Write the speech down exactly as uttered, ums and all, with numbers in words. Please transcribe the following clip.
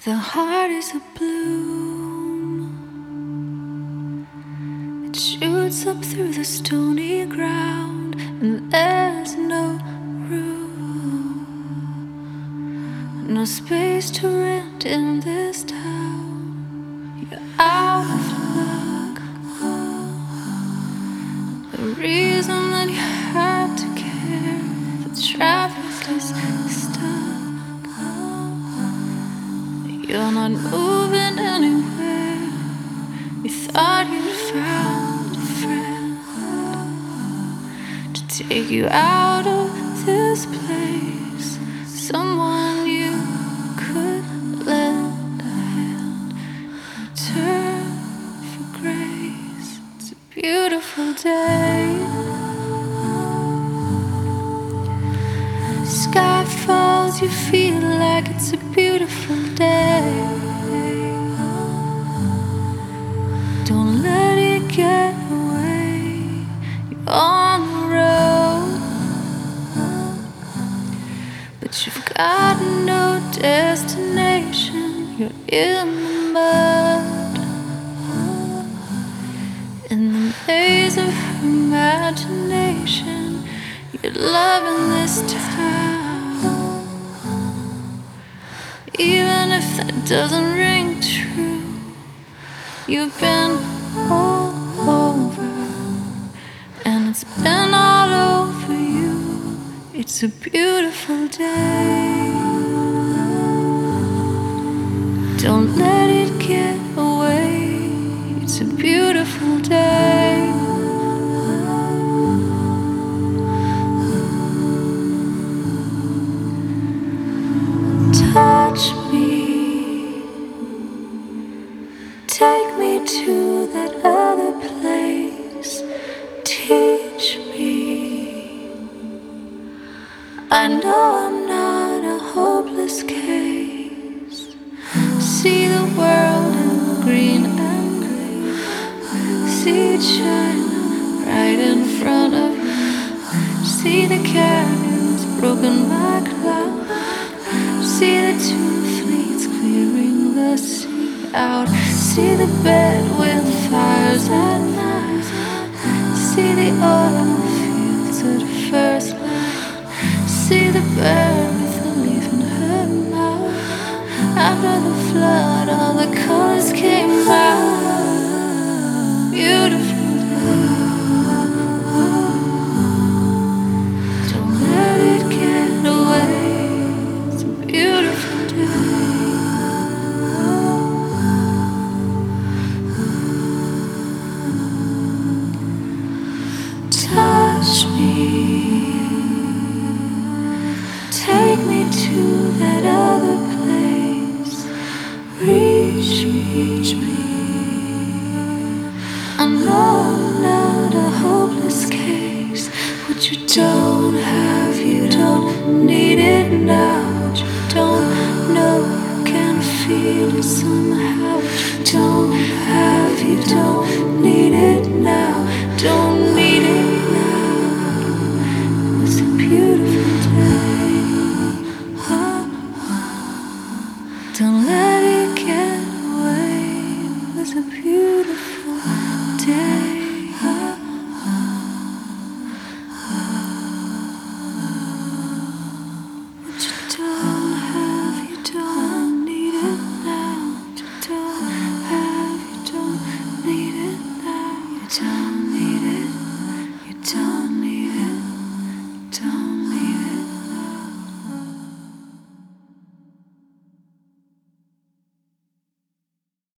The heart is a bloom. It shoots up through the stony ground, and there's no room, no space to rent in this town. You're out of luck. The reason that you had to care, the traffic is stuck. You're not moving anywhere. You thought you'd found a friend to take you out of this place, someone you could lend a hand, turn for grace. It's a beautiful day. Sky falls, you feel like it's a beautiful day. Don't let it get away. You're on the road, but you've got no destination. You're in the mud, in the maze of imagination. You're loving this town, even if that doesn't ring true. You've been all over, and it's been all over you. It's a beautiful day. Don't let it get away. It's a beautiful day. Touch me, take me to that other place. Teach me. I know I'm not a hopeless case. See the world in green and gray. See it shine right in front of you. See the canyons broken by clouds. See the two fleets clearing the sea out. See the bed with fires at night. See the oil fields at first light. See the bird with a leaf in her mouth. After the flood, all the colors came out. Beautiful day. Don't let it get away. Beautiful day. Touch me, take me to that other place. Reach me, reach me. I know I'm not a hopeless case. What you don't have, you don't need it now. Don't know, you can feel it somehow. What you don't have, you don't need it now. Don't need it now. It was a beautiful day. Don't let it get away. It was a beautiful